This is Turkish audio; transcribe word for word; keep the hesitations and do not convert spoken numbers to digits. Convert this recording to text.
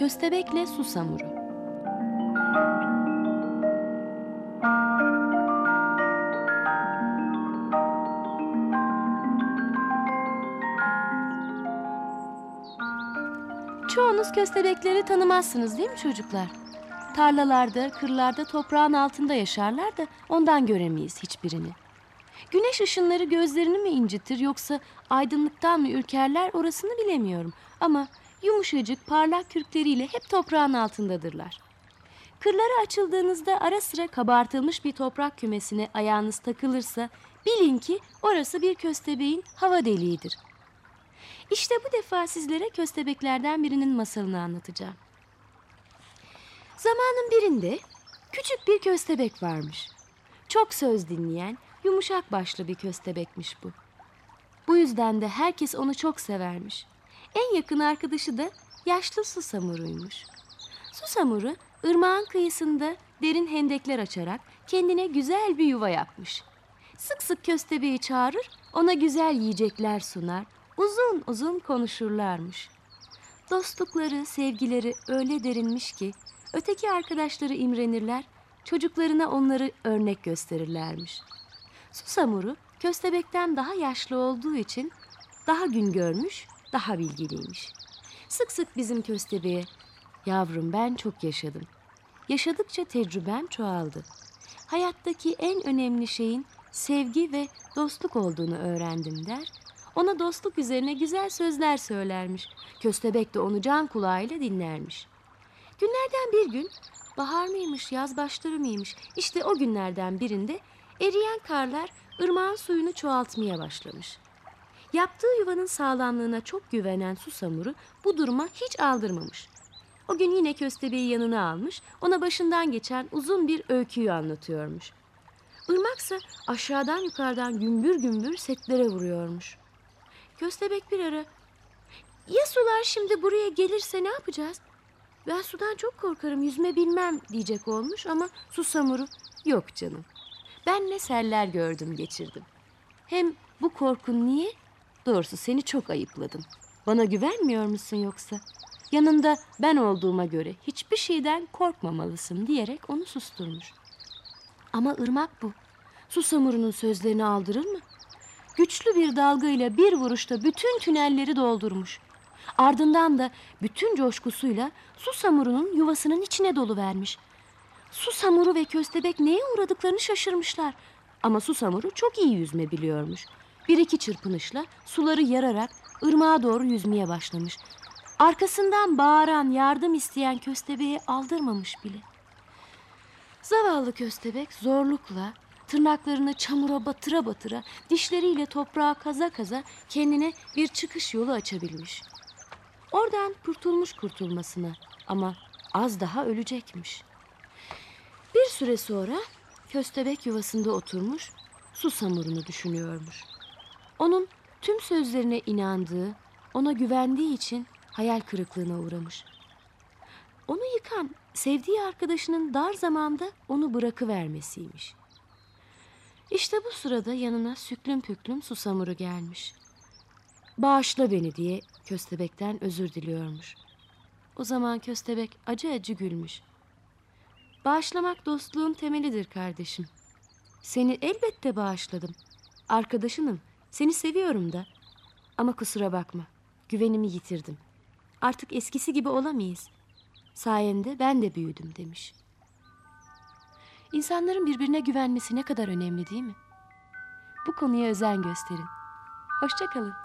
Köstebekle Susamuru. Çoğunuz köstebekleri tanımazsınız değil mi çocuklar? Tarlalarda, kırlarda, toprağın altında yaşarlar da ondan göremeyiz hiçbirini. Güneş ışınları gözlerini mi incitir yoksa aydınlıktan mı ürkerler orasını bilemiyorum. Ama yumuşacık parlak kürkleriyle hep toprağın altındadırlar. Kırlara açıldığınızda ara sıra kabartılmış bir toprak kümesine ayağınız takılırsa bilin ki orası bir köstebeğin hava deliğidir. İşte bu defa sizlere köstebeklerden birinin masalını anlatacağım. Zamanın birinde küçük bir köstebek varmış. Çok söz dinleyen, yumuşak başlı bir köstebekmiş bu. Bu yüzden de herkes onu çok severmiş. En yakın arkadaşı da yaşlı Susamuru'ymuş. Susamuru, ırmağın kıyısında derin hendekler açarak kendine güzel bir yuva yapmış. Sık sık köstebeği çağırır, ona güzel yiyecekler sunar, uzun uzun konuşurlarmış. Dostlukları, sevgileri öyle derinmiş ki öteki arkadaşları imrenirler, çocuklarına onları örnek gösterirlermiş. Susamuru köstebekten daha yaşlı olduğu için daha gün görmüş, daha bilgiliymiş. Sık sık bizim köstebeğe, "Yavrum ben çok yaşadım. Yaşadıkça tecrübem çoğaldı. Hayattaki en önemli şeyin sevgi ve dostluk olduğunu öğrendim." der. Ona dostluk üzerine güzel sözler söylermiş. Köstebek de onu can kulağıyla dinlermiş. Günlerden bir gün, bahar mıymış, yaz başları mıymış? İşte o günlerden birinde eriyen karlar ırmağın suyunu çoğaltmaya başlamış. Yaptığı yuvanın sağlamlığına çok güvenen Susamuru bu duruma hiç aldırmamış. O gün yine köstebeği yanına almış, ona başından geçen uzun bir öyküyü anlatıyormuş. Irmaksa aşağıdan yukarıdan gümbür gümbür setlere vuruyormuş. Köstebek bir ara, "Ya sular şimdi buraya gelirse ne yapacağız? Ben sudan çok korkarım, yüzme bilmem." diyecek olmuş ama Susamuru, "Yok canım, ben ne seller gördüm geçirdim. Hem bu korkun niye? Doğrusu seni çok ayıpladım. Bana güvenmiyor musun yoksa? Yanında ben olduğuma göre hiçbir şeyden korkmamalısın." diyerek onu susturmuş. Ama ırmak bu. Susamuru'nun sözlerini aldırır mı? Güçlü bir dalgayla bir vuruşta bütün tünelleri doldurmuş. Ardından da bütün coşkusuyla Susamuru'nun yuvasının içine doluvermiş. Susamuru ve köstebek neye uğradıklarını şaşırmışlar. Ama Susamuru çok iyi yüzme biliyormuş. Bir iki çırpınışla suları yararak ırmağa doğru yüzmeye başlamış. Arkasından bağıran, yardım isteyen köstebeği aldırmamış bile. Zavallı köstebek zorlukla, tırnaklarını çamura batıra batıra, dişleriyle toprağa kaza kaza kendine bir çıkış yolu açabilmiş. Oradan kurtulmuş kurtulmasına ama az daha ölecekmiş. Bir süre sonra köstebek yuvasında oturmuş, Susamurunu düşünüyormuş. Onun tüm sözlerine inandığı, ona güvendiği için hayal kırıklığına uğramış. Onu yıkan, sevdiği arkadaşının dar zamanda onu bırakıvermesiymiş. İşte bu sırada yanına süklüm püklüm Susamuru gelmiş. "Bağışla beni" diye köstebekten özür diliyormuş. O zaman köstebek acı acı gülmüş. "Bağışlamak dostluğun temelidir kardeşim. Seni elbette bağışladım. Arkadaşınım, seni seviyorum da. Ama kusura bakma, güvenimi yitirdim. Artık eskisi gibi olamayız. Sayende ben de büyüdüm" demiş. İnsanların birbirine güvenmesi ne kadar önemli değil mi? Bu konuya özen gösterin. Hoşça kalın.